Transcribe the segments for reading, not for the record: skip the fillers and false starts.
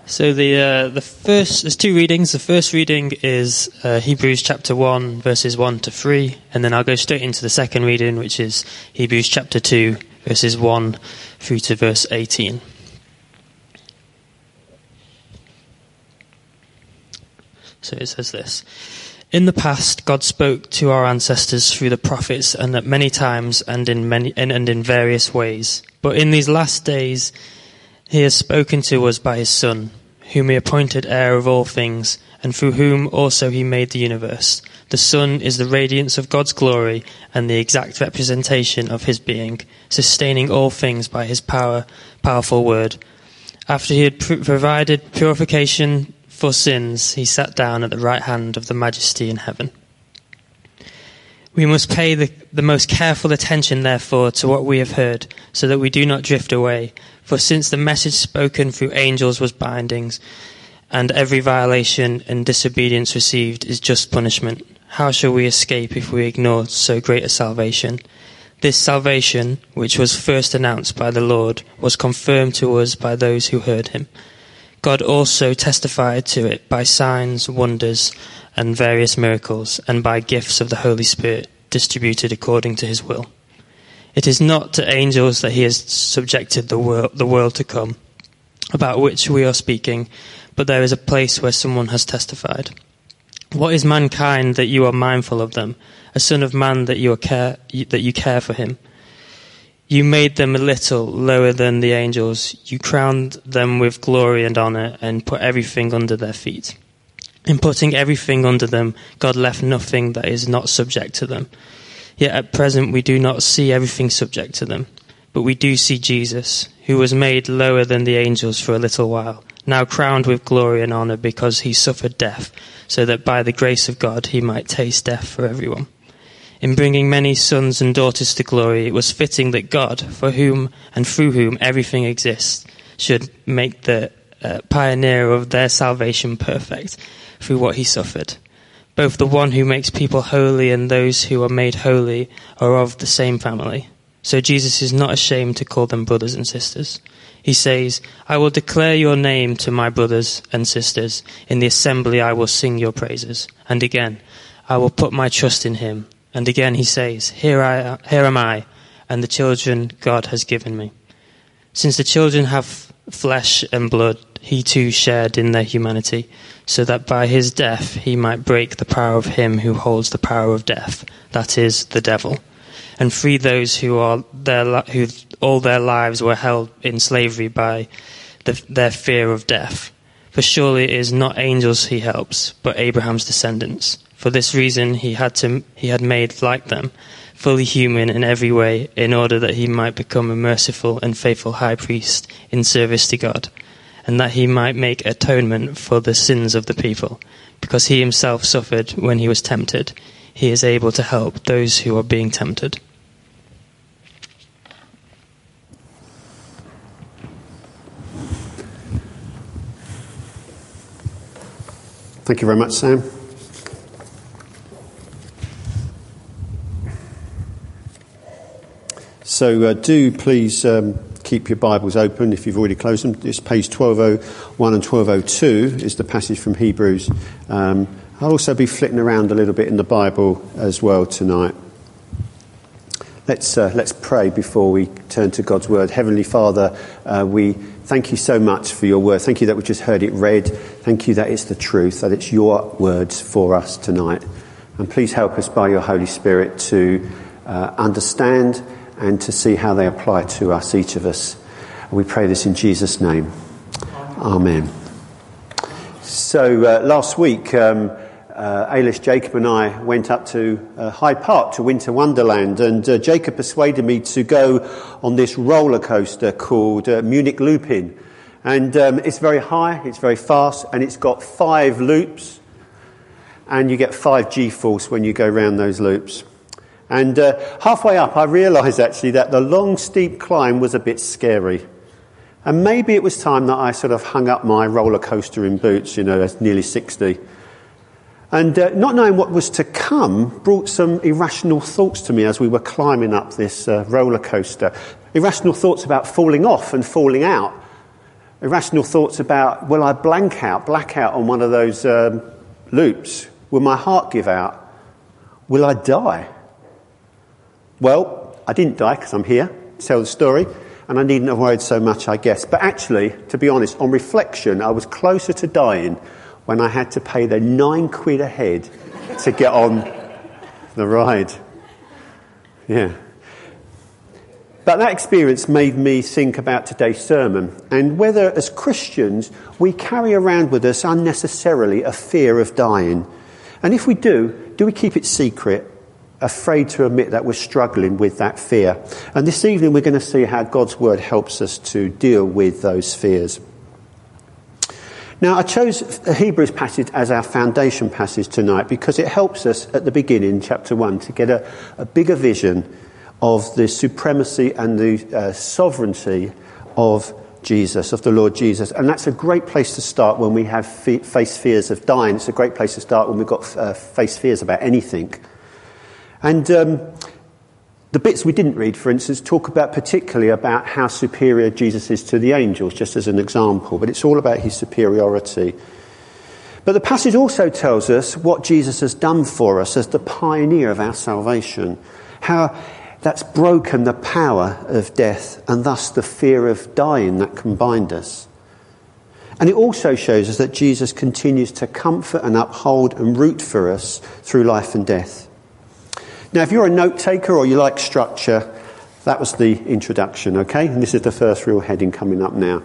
So there's two readings. The first reading is Hebrews chapter 1, verses 1 to 3, and then I'll go straight into the second reading, which is Hebrews chapter 2, verses 1 through to verse 18. So it says this: In the past, God spoke to our ancestors through the prophets, and at many times and in various ways. But in these last days, He has spoken to us by His Son, whom He appointed heir of all things, and through whom also He made the universe. The Son is the radiance of God's glory and the exact representation of His being, sustaining all things by His powerful word. After He had provided purification for sins, He sat down at the right hand of the Majesty in heaven. We must pay the most careful attention, therefore, to what we have heard, so that we do not drift away. For since the message spoken through angels was bindings, and every violation and disobedience received is just punishment, how shall we escape if we ignore so great a salvation? This salvation, which was first announced by the Lord, was confirmed to us by those who heard Him. God also testified to it by signs, wonders, and various miracles, and by gifts of the Holy Spirit distributed according to His will. It is not to angels that He has subjected the world to come, about which we are speaking, but there is a place where someone has testified. What is mankind that you are mindful of them, a son of man that you care for him? You made them a little lower than the angels. You crowned them with glory and honor and put everything under their feet. In putting everything under them, God left nothing that is not subject to them. Yet at present we do not see everything subject to them. But we do see Jesus, who was made lower than the angels for a little while, now crowned with glory and honor because He suffered death, so that by the grace of God He might taste death for everyone. In bringing many sons and daughters to glory, it was fitting that God, for whom and through whom everything exists, should make the pioneer of their salvation perfect through what He suffered. Both the one who makes people holy and those who are made holy are of the same family. So Jesus is not ashamed to call them brothers and sisters. He says, I will declare your name to my brothers and sisters. In the assembly I will sing your praises. And again, I will put my trust in Him. And again He says, Here am I, and the children God has given me. Since the children have flesh and blood, He too shared in their humanity, so that by His death He might break the power of him who holds the power of death, that is, the devil, and free those who all their lives were held in slavery by their fear of death. For surely it is not angels He helps, but Abraham's descendants. For this reason He had made like them, fully human in every way, in order that He might become a merciful and faithful high priest in service to God, and that He might make atonement for the sins of the people. Because He Himself suffered when He was tempted, He is able to help those who are being tempted. Thank you very much, Sam. So do please keep your Bibles open if you've already closed them. It's page 1201 and 1202 is the passage from Hebrews. I'll also be flitting around a little bit in the Bible as well tonight. Let's pray before we turn to God's Word. Heavenly Father, we thank You so much for Your Word. Thank You that we just heard it read. Thank You that it's the truth, that it's Your words for us tonight. And please help us by Your Holy Spirit to understand and to see how they apply to us, each of us. We pray this in Jesus' name. Amen. So last week, Ailish, Jacob and I went up to Hyde Park to Winter Wonderland, and Jacob persuaded me to go on this roller coaster called Munich Looping. And it's very high, it's very fast, and it's got 5 loops, and you get 5 G-force when you go round those loops. And halfway up, I realised actually that the long, steep climb was a bit scary. And maybe it was time that I sort of hung up my roller coastering boots, as nearly 60. And not knowing what was to come brought some irrational thoughts to me as we were climbing up this roller coaster. Irrational thoughts about falling off and falling out. Irrational thoughts about, will I black out on one of those loops? Will my heart give out? Will I die? Well, I didn't die because I'm here to tell the story, and I needn't have worried so much, I guess. But actually, to be honest, on reflection, I was closer to dying when I had to pay the £9 a head to get on the ride. Yeah. But that experience made me think about today's sermon and whether, as Christians, we carry around with us unnecessarily a fear of dying. And if we do we keep it secret, afraid to admit that we're struggling with that fear? And this evening we're going to see how God's word helps us to deal with those fears. Now, I chose the Hebrews passage as our foundation passage tonight because it helps us at the beginning, chapter 1, to get a bigger vision of the supremacy and the sovereignty of Jesus, of the Lord Jesus. And that's a great place to start when we have face fears of dying. It's a great place to start when we've got face fears about anything. And the bits we didn't read, for instance, talk particularly about how superior Jesus is to the angels, just as an example. But it's all about his superiority. But the passage also tells us what Jesus has done for us as the pioneer of our salvation. How that's broken the power of death and thus the fear of dying that can bind us. And it also shows us that Jesus continues to comfort and uphold and root for us through life and death. Now, if you're a note taker or you like structure, that was the introduction, okay? And this is the first real heading coming up now.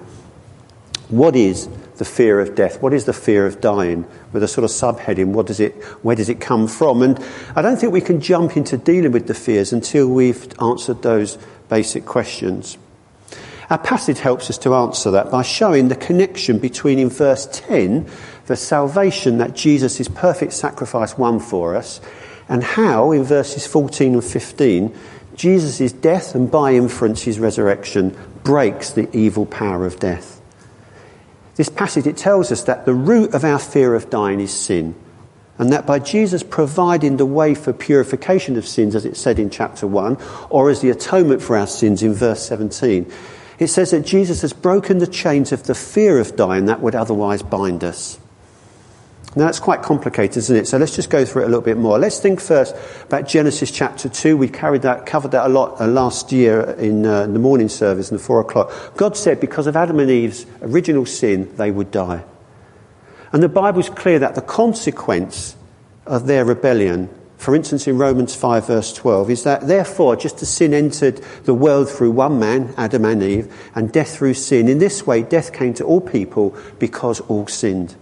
What is the fear of death? What is the fear of dying? With a sort of subheading, where does it come from? And I don't think we can jump into dealing with the fears until we've answered those basic questions. Our passage helps us to answer that by showing the connection between, in verse 10, the salvation that Jesus' perfect sacrifice won for us, and how, in verses 14 and 15, Jesus' death and by inference his resurrection breaks the evil power of death. This passage, it tells us that the root of our fear of dying is sin, and that by Jesus providing the way for purification of sins, as it said in chapter 1, or as the atonement for our sins in verse 17, it says that Jesus has broken the chains of the fear of dying that would otherwise bind us. Now, that's quite complicated, isn't it? So let's just go through it a little bit more. Let's think first about Genesis chapter 2. We covered that a lot last year in the morning service in the 4 o'clock. God said because of Adam and Eve's original sin, they would die. And the Bible's clear that the consequence of their rebellion, for instance in Romans 5 verse 12, is that therefore just as sin entered the world through one man, Adam and Eve, and death through sin, in this way death came to all people because all sinned.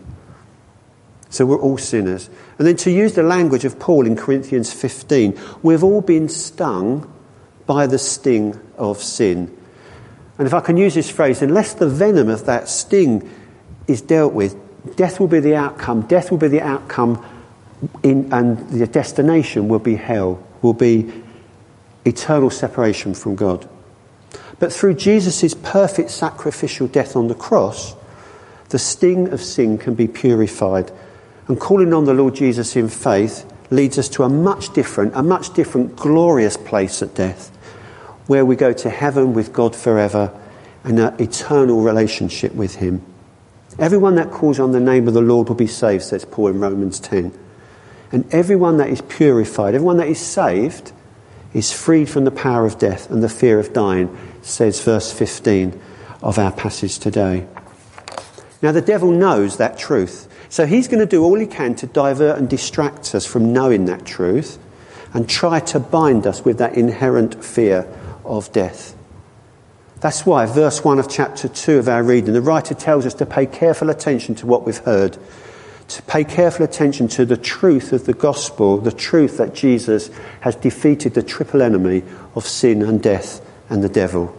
So we're all sinners. And then to use the language of Paul in Corinthians 15, we've all been stung by the sting of sin. And if I can use this phrase, unless the venom of that sting is dealt with, death will be the outcome. Death will be the outcome and the destination will be hell, will be eternal separation from God. But through Jesus' perfect sacrificial death on the cross, the sting of sin can be purified. And calling on the Lord Jesus in faith leads us to a much different glorious place at death, where we go to heaven with God forever and an eternal relationship with him. Everyone that calls on the name of the Lord will be saved, says Paul in Romans 10. And everyone that is purified, everyone that is saved, is freed from the power of death and the fear of dying, says verse 15 of our passage today. Now the devil knows that truth. So he's going to do all he can to divert and distract us from knowing that truth and try to bind us with that inherent fear of death. That's why verse 1 of chapter 2 of our reading, the writer tells us to pay careful attention to what we've heard, to pay careful attention to the truth of the gospel, the truth that Jesus has defeated the triple enemy of sin and death and the devil.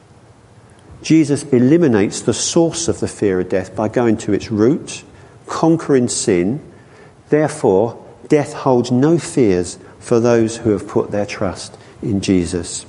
Jesus eliminates the source of the fear of death by going to its root, conquering sin. Therefore, death holds no fears for those who have put their trust in Jesus.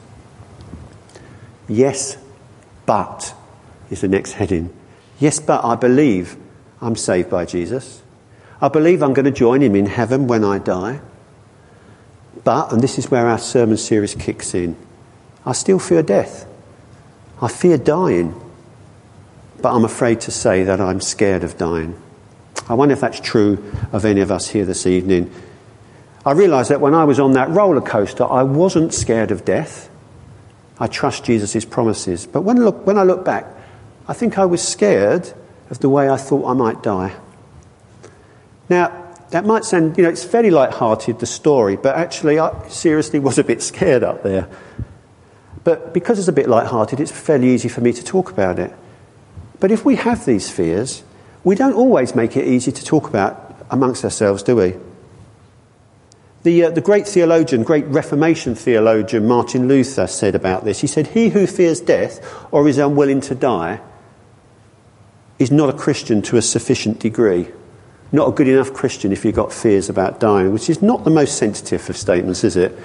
Yes, but is the next heading. Yes, but I believe I'm saved by Jesus. I believe I'm going to join him in heaven when I die. But, and this is where our sermon series kicks in, I still fear death. I fear dying. but I'm afraid to say that I'm scared of dying. I wonder if that's true of any of us here this evening. I realised that when I was on that roller coaster, I wasn't scared of death. I trust Jesus' promises. But when I look back, I think I was scared of the way I thought I might die. Now, that might sound, it's fairly light-hearted, the story, but actually I seriously was a bit scared up there. But because it's a bit light-hearted, it's fairly easy for me to talk about it. But if we have these fears, we don't always make it easy to talk about amongst ourselves, do we? The great theologian, great Reformation theologian, Martin Luther said about this, he said, "He who fears death or is unwilling to die is not a Christian to a sufficient degree. Not a good enough Christian if you've got fears about dying," which is not the most sensitive of statements, is it?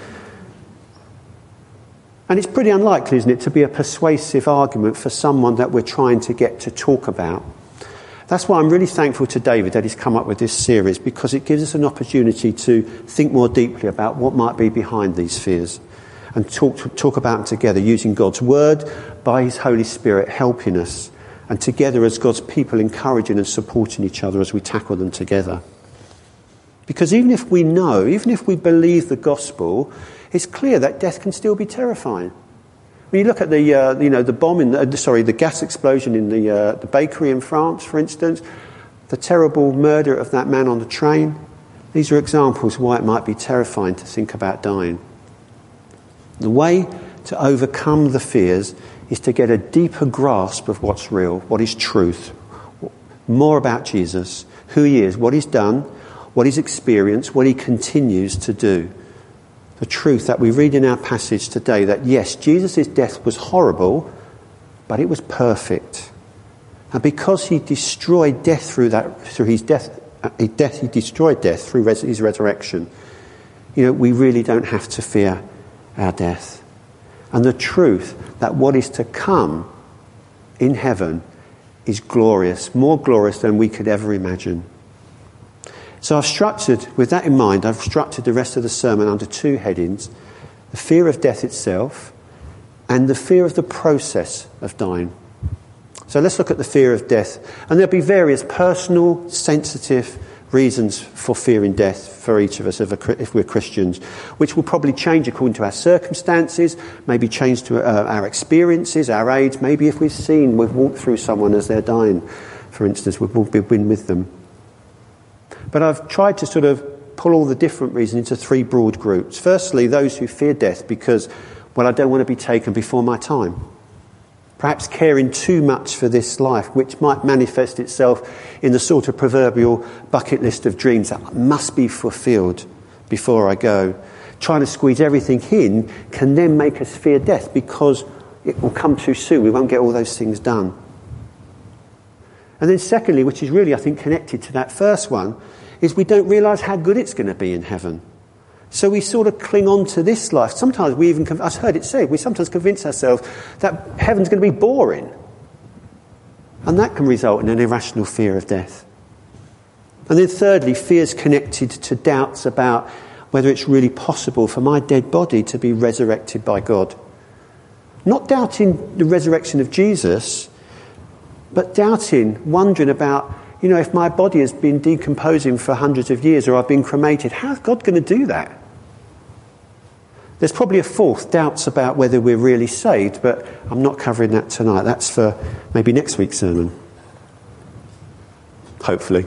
And it's pretty unlikely, isn't it, to be a persuasive argument for someone that we're trying to get to talk about. That's why I'm really thankful to David that he's come up with this series, because it gives us an opportunity to think more deeply about what might be behind these fears and talk about them together, using God's word, by his Holy Spirit helping us, and together as God's people encouraging and supporting each other as we tackle them together. Because even if we believe the gospel, it's clear that death can still be terrifying. When you look at the gas explosion in the bakery in France, for instance, the terrible murder of that man on the train, these are examples why it might be terrifying to think about dying. The way to overcome the fears is to get a deeper grasp of what's real, what is truth, more about Jesus, who he is, what he's done, what he's experienced, what he continues to do. The truth that we read in our passage today, that yes, Jesus' death was horrible, but it was perfect. And because he destroyed death through his resurrection, we really don't have to fear our death. And the truth that what is to come in heaven is glorious, more glorious than we could ever imagine. So with that in mind, I've structured the rest of the sermon under two headings: the fear of death itself and the fear of the process of dying. So let's look at the fear of death. And there'll be various personal, sensitive reasons for fearing death for each of us if we're Christians, which will probably change according to our circumstances, maybe change to our experiences, our age, maybe if we've walked through someone as they're dying, for instance, we've been with them. But I've tried to sort of pull all the different reasons into three broad groups. Firstly, those who fear death because, I don't want to be taken before my time. Perhaps caring too much for this life, which might manifest itself in the sort of proverbial bucket list of dreams that must be fulfilled before I go. Trying to squeeze everything in can then make us fear death because it will come too soon. We won't get all those things done. And then secondly, which is really, I think, connected to that first one, is we don't realise how good it's going to be in heaven. So we sort of cling on to this life. Sometimes I've heard it said, we sometimes convince ourselves that heaven's going to be boring. And that can result in an irrational fear of death. And then thirdly, fears connected to doubts about whether it's really possible for my dead body to be resurrected by God. Not doubting the resurrection of Jesus, but wondering about, if my body has been decomposing for hundreds of years or I've been cremated, how's God going to do that? There's probably a fourth, doubts about whether we're really saved, but I'm not covering that tonight. That's for maybe next week's sermon. Hopefully.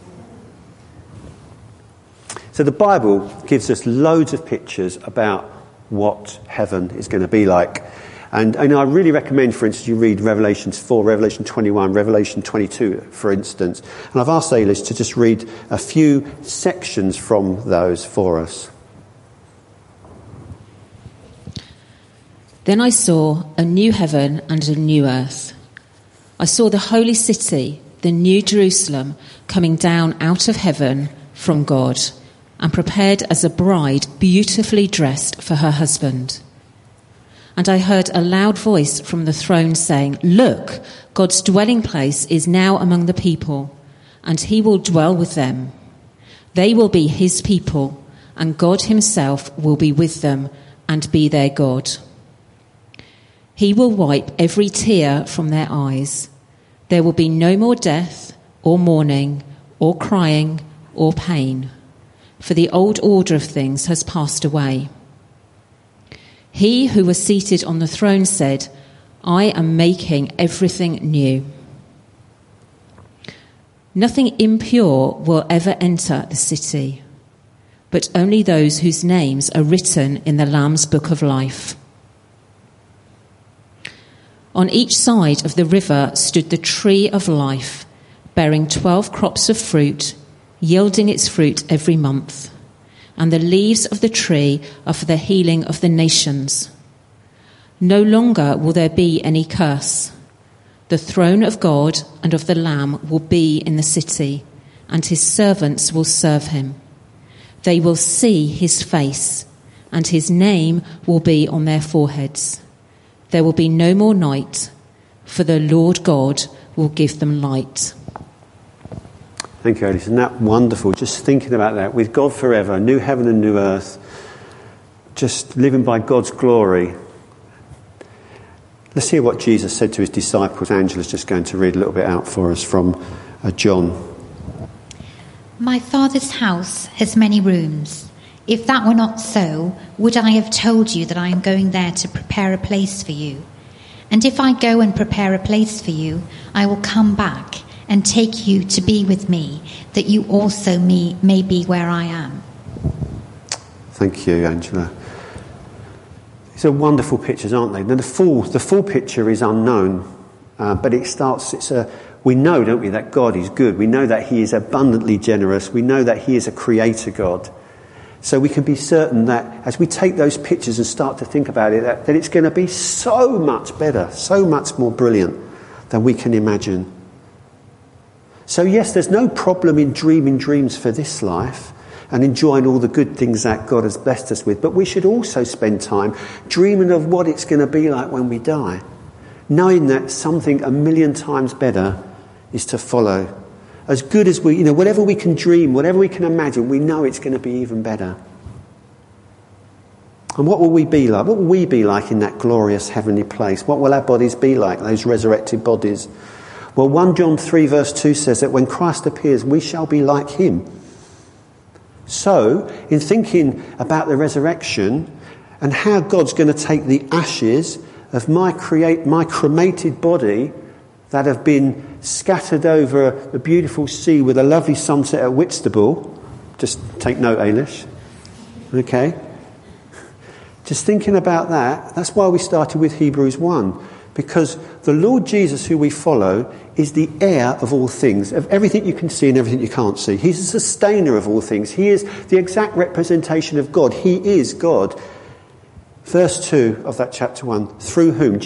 So the Bible gives us loads of pictures about what heaven is going to be like. And I really recommend, for instance, you read Revelation 4, Revelation 21, Revelation 22, for instance. And I've asked Eilish to just read a few sections from those for us. Then I saw a new heaven and a new earth. I saw the holy city, the new Jerusalem, coming down out of heaven from God, and prepared as a bride beautifully dressed for her husband. And I heard a loud voice from the throne saying, "Look, God's dwelling place is now among the people, and he will dwell with them. They will be his people, and God himself will be with them and be their God. He will wipe every tear from their eyes. There will be no more death or mourning or crying or pain, for the old order of things has passed away. He who was seated on the throne said, I am making everything new. Nothing impure will ever enter the city, but only those whose names are written in the Lamb's book of life. On each side of the river stood the tree of life, bearing 12 crops of fruit, yielding its fruit every month. And the leaves of the tree are for the healing of the nations. No longer will there be any curse. The throne of God and of the Lamb will be in the city, and his servants will serve him. They will see his face, and his name will be on their foreheads. There will be no more night, for the Lord God will give them light. Thank you, Alice. Isn't that wonderful? Just thinking about that. With God forever, new heaven and new earth, just living by God's glory. Let's hear what Jesus said to his disciples. Angela's just going to read a little bit out for us from John. My Father's house has many rooms. If that were not so, would I have told you that I am going there to prepare a place for you? And if I go and prepare a place for you, I will come back and take you to be with me, that you also may be where I am. Thank you, Angela. These are wonderful pictures, aren't they? Now, the full picture is unknown, but we know, don't we, that God is good. We know that he is abundantly generous. We know that he is a creator God. So we can be certain that as we take those pictures and start to think about it, that it's going to be so much better, so much more brilliant than we can imagine. So yes, there's no problem in dreaming dreams for this life and enjoying all the good things that God has blessed us with, but we should also spend time dreaming of what it's going to be like when we die, knowing that something 1,000,000 times better is to follow. As good as whatever we can dream, whatever we can imagine, we know it's going to be even better. And what will we be like? What will we be like in that glorious heavenly place? What will our bodies be like, those resurrected bodies? Well, 1 John 3 verse 2 says that when Christ appears, we shall be like him. So, in thinking about the resurrection and how God's going to take the ashes of my cremated body that have been scattered over the beautiful sea with a lovely sunset at Whitstable. Just take note, Ailish. Okay? Just thinking about that, that's why we started with Hebrews 1. Because the Lord Jesus, who we follow, is the heir of all things, of everything you can see and everything you can't see. He's the sustainer of all things. He is the exact representation of God. He is God. Verse 2 of that chapter 1, through whom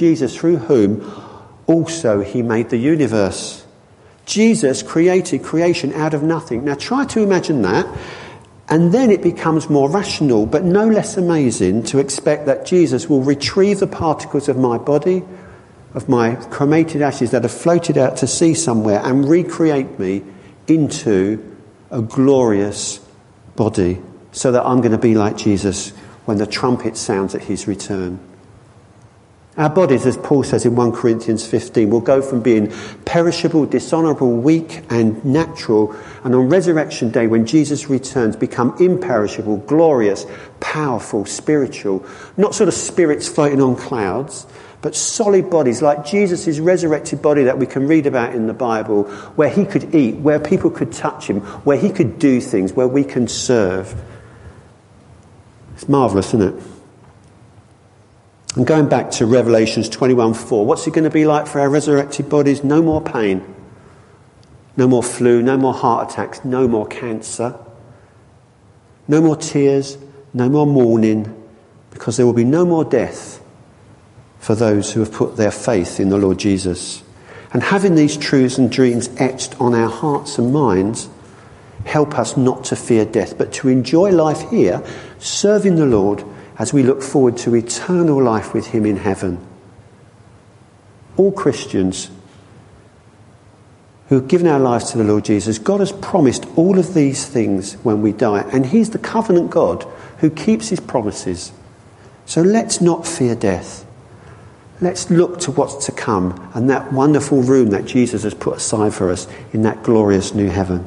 also he made the universe. Jesus created creation out of nothing. Now try to imagine that, and then it becomes more rational, but no less amazing to expect that Jesus will retrieve the particles of my body, of my cremated ashes that have floated out to sea somewhere, and recreate me into a glorious body, so that I'm going to be like Jesus when the trumpet sounds at his return. Our bodies, as Paul says in 1 Corinthians 15, will go from being perishable, dishonourable, weak and natural, and on resurrection day when Jesus returns, become imperishable, glorious, powerful, spiritual. Not sort of spirits floating on clouds, but solid bodies like Jesus' resurrected body that we can read about in the Bible, where he could eat, where people could touch him, where he could do things, where we can serve. It's marvellous, isn't it? And going back to Revelations 21:4, what's it going to be like for our resurrected bodies? No more pain, no more flu, no more heart attacks, no more cancer, no more tears, no more mourning, because there will be no more death for those who have put their faith in the Lord Jesus. And having these truths and dreams etched on our hearts and minds help us not to fear death, but to enjoy life here, serving the Lord, as we look forward to eternal life with him in heaven. All Christians who have given our lives to the Lord Jesus, God has promised all of these things when we die, and he's the covenant God who keeps his promises. So let's not fear death. let's look to what's to come and that wonderful room that Jesus has put aside for us in that glorious new heaven.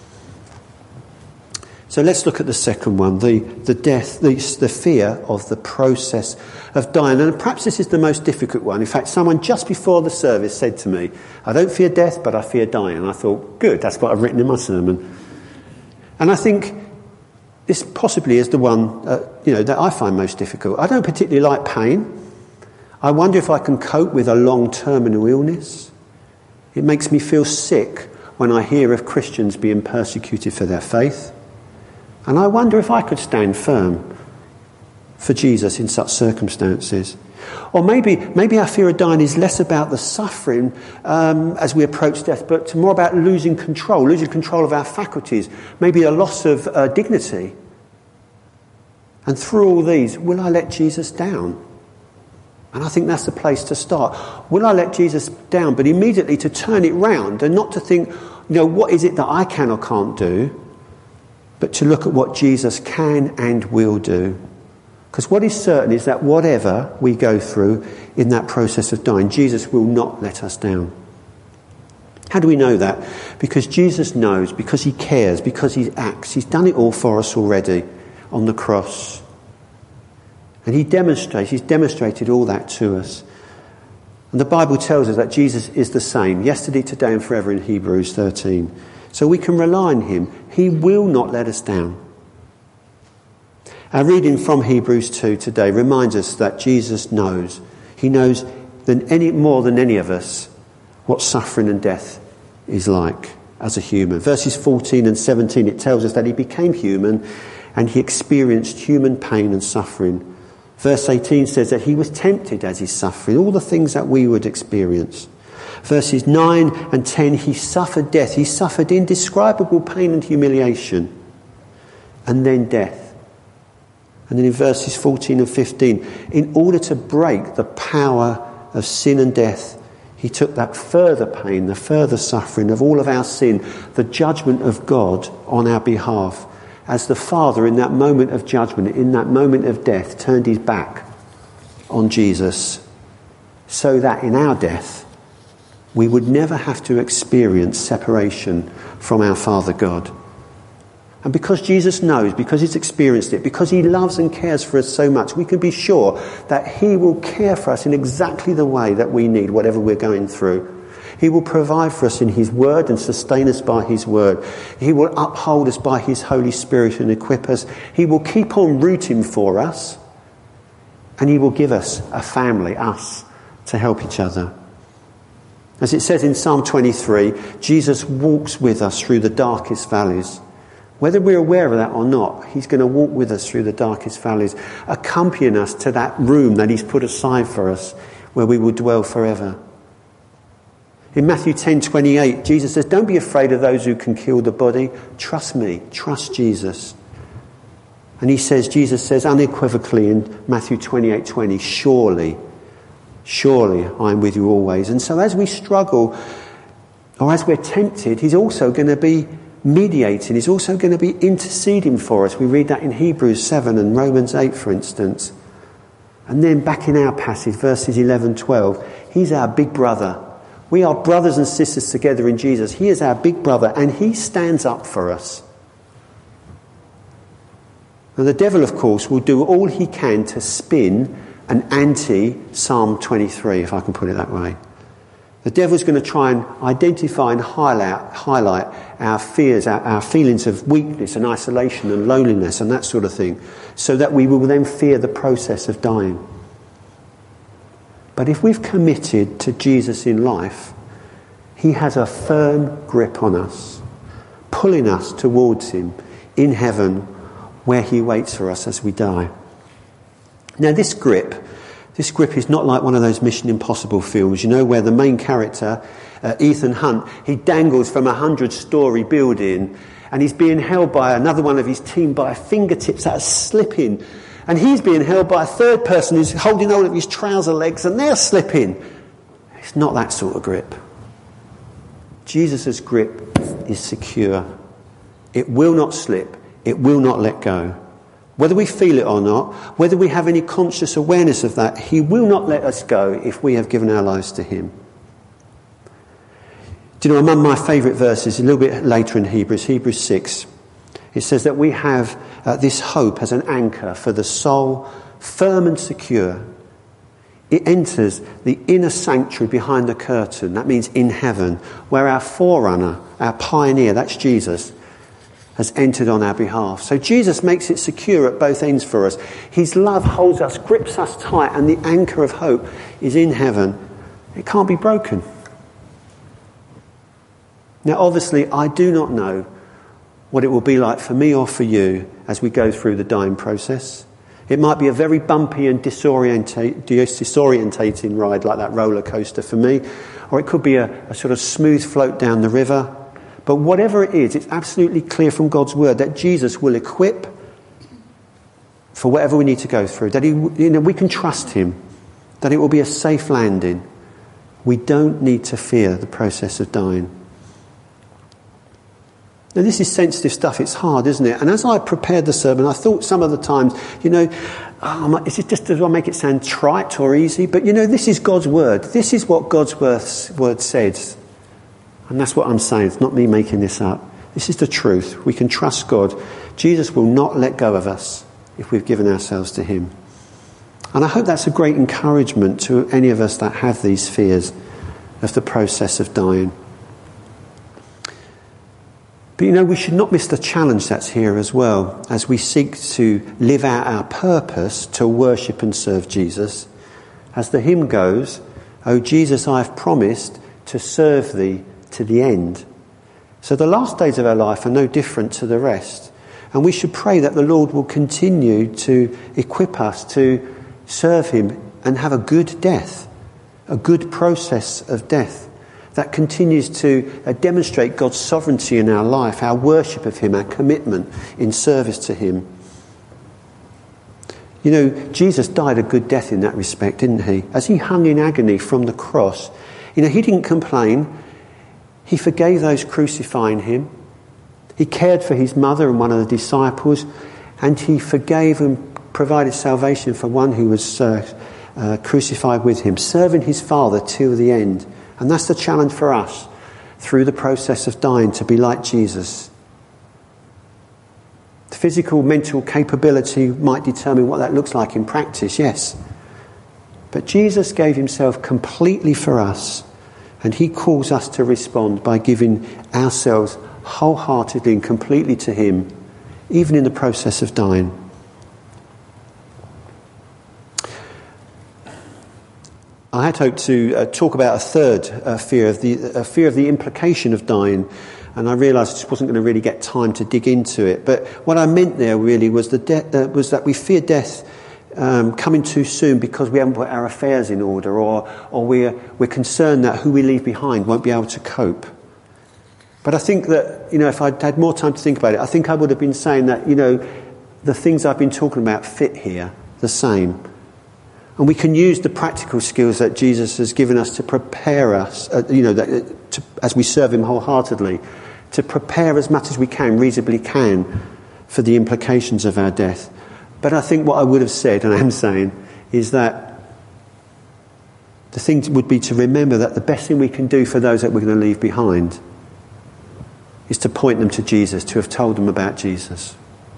So let's look at the second one, the death, the fear of the process of dying. And perhaps this is the most difficult one. In fact, someone just before the service said to me, I don't fear death, but I fear dying. And I thought, good, that's what I've written in my sermon. And I think this possibly is the one that I find most difficult. I don't particularly like pain. I wonder if I can cope with a long terminal illness. It makes me feel sick when I hear of Christians being persecuted for their faith. And I wonder if I could stand firm for Jesus in such circumstances. Or maybe our fear of dying is less about the suffering as we approach death, but more about losing control of our faculties, maybe a loss of dignity. And through all these, will I let Jesus down? And I think that's the place to start. Will I let Jesus down? But immediately to turn it round and not to think, what is it that I can or can't do? But to look at what Jesus can and will do. Because what is certain is that whatever we go through in that process of dying, Jesus will not let us down. How do we know that? Because Jesus knows, because he cares, because he acts. He's done it all for us already on the cross. And he's demonstrated all that to us. And the Bible tells us that Jesus is the same, yesterday, today and forever in Hebrews 13. So we can rely on him. He will not let us down. Our reading from Hebrews 2 today reminds us that Jesus knows. He knows more than any of us what suffering and death is like as a human. Verses 14 and 17, it tells us that he became human and he experienced human pain and suffering. Verse 18 says that he was tempted as he's suffering, all the things that we would experience. Verses 9 and 10, he suffered death. He suffered indescribable pain and humiliation. And then death. And then in verses 14 and 15, in order to break the power of sin and death, he took that further pain, the further suffering of all of our sin, the judgment of God on our behalf, as the Father in that moment of judgment, in that moment of death, turned his back on Jesus, so that in our death, we would never have to experience separation from our Father God. And because Jesus knows, because he's experienced it, because he loves and cares for us so much, we can be sure that he will care for us in exactly the way that we need, whatever we're going through. He will provide for us in his word and sustain us by his word. He will uphold us by his Holy Spirit and equip us. He will keep on rooting for us. And he will give us a family, us, to help each other. As it says in Psalm 23, Jesus walks with us through the darkest valleys. Whether we're aware of that or not, he's going to walk with us through the darkest valleys, accompanying us to that room that he's put aside for us, where we will dwell forever. In Matthew 10:28, Jesus says, don't be afraid of those who can kill the body. Trust me. Trust Jesus. And Jesus says unequivocally in Matthew 28:20, surely I am with you always. And so as we struggle, or as we're tempted, he's also going to be mediating. He's also going to be interceding for us. We read that in Hebrews 7 and Romans 8, for instance. And then back in our passage, verses 11-12, he's our big brother. We are brothers and sisters together in Jesus. He is our big brother and he stands up for us. Now the devil, of course, will do all he can to spin an anti-Psalm 23, if I can put it that way. The devil's going to try and identify and highlight our fears, our feelings of weakness and isolation and loneliness and that sort of thing, so that we will then fear the process of dying. But if we've committed to Jesus in life, he has a firm grip on us, pulling us towards him in heaven, where he waits for us as we die. Now this grip is not like one of those Mission Impossible films, where the main character, Ethan Hunt, he dangles from a 100-storey building and he's being held by another one of his team by fingertips that are slipping. And he's being held by a third person who's holding hold of his trouser legs and they're slipping. It's not that sort of grip. Jesus' grip is secure. It will not slip. It will not let go. Whether we feel it or not, whether we have any conscious awareness of that, he will not let us go if we have given our lives to him. Do you know, among my favourite verses, a little bit later in Hebrews 6, it says that we have this hope as an anchor for the soul, firm and secure. It enters the inner sanctuary behind the curtain, that means in heaven, where our forerunner, our pioneer, that's Jesus, has entered on our behalf. So Jesus makes it secure at both ends for us. His love holds us, grips us tight, and the anchor of hope is in heaven. It can't be broken. Now, obviously, I do not know what it will be like for me or for you as we go through the dying process. It might be a very bumpy and disorientating ride like that roller coaster for me, or it could be a sort of smooth float down the river. But whatever it is, it's absolutely clear from God's word that Jesus will equip for whatever we need to go through, that we can trust him, that it will be a safe landing. We don't need to fear the process of dying. Now, this is sensitive stuff. It's hard, isn't it? And as I prepared the sermon, I thought some of the times, is it just, does I make it sound trite or easy? But, this is God's word. This is what God's word says. And that's what I'm saying. It's not me making this up. This is the truth. We can trust God. Jesus will not let go of us if we've given ourselves to him. And I hope that's a great encouragement to any of us that have these fears of the process of dying. But we should not miss the challenge that's here as well, as we seek to live out our purpose to worship and serve Jesus. As the hymn goes, "O Jesus, I have promised to serve thee to the end." So the last days of our life are no different to the rest. And we should pray that the Lord will continue to equip us to serve him and have a good death, a good process of death that continues to demonstrate God's sovereignty in our life, our worship of him, our commitment in service to him. Jesus died a good death in that respect, didn't he? As he hung in agony from the cross, he didn't complain. He forgave those crucifying him. He cared for his mother and one of the disciples, and he forgave and provided salvation for one who was crucified with him, serving his Father till the end. And that's the challenge for us through the process of dying, to be like Jesus. The physical, mental capability might determine what that looks like in practice, yes. But Jesus gave himself completely for us, and he calls us to respond by giving ourselves wholeheartedly and completely to him, even in the process of dying. I had hoped to talk about a third fear of the implication of dying, and I realised I just wasn't going to really get time to dig into it. But what I meant there really was was that we fear death coming too soon because we haven't put our affairs in order, or we're concerned that who we leave behind won't be able to cope. But I think that if I'd had more time to think about it, I think I would have been saying that the things I've been talking about fit here the same. And we can use the practical skills that Jesus has given us to prepare us, as we serve him wholeheartedly, to prepare as much as we can, reasonably can, for the implications of our death. But I think what I would have said, and I am saying, is that the thing would be to remember that the best thing we can do for those that we're going to leave behind is to point them to Jesus, to have told them about Jesus.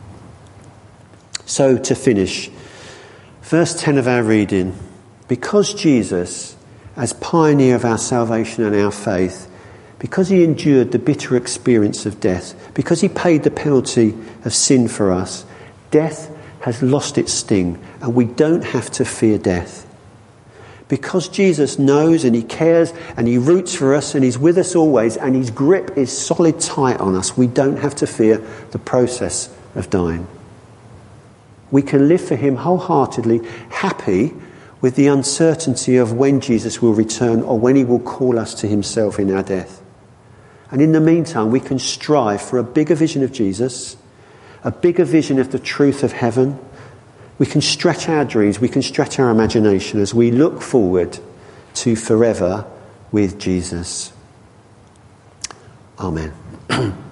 So, to finish, verse 10 of our reading: because Jesus, as pioneer of our salvation and our faith, because he endured the bitter experience of death, because he paid the penalty of sin for us, death has lost its sting, and we don't have to fear death. Because Jesus knows and he cares and he roots for us and he's with us always, and his grip is solid tight on us, we don't have to fear the process of dying. We can live for him wholeheartedly, happy with the uncertainty of when Jesus will return or when he will call us to himself in our death. And in the meantime, we can strive for a bigger vision of Jesus, a bigger vision of the truth of heaven. We can stretch our dreams, we can stretch our imagination as we look forward to forever with Jesus. Amen.